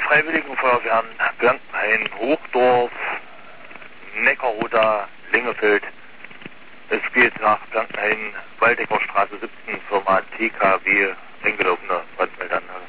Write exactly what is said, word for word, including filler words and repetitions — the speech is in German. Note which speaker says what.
Speaker 1: Freiwilligen Feuerwehren Blankenhain, Hochdorf, Neckarhuda, Lingefeld. Es geht nach Blankenhain, Waldeckerstraße siebzehn, Firma T K W, eingelaufene Brandmeldeanlage.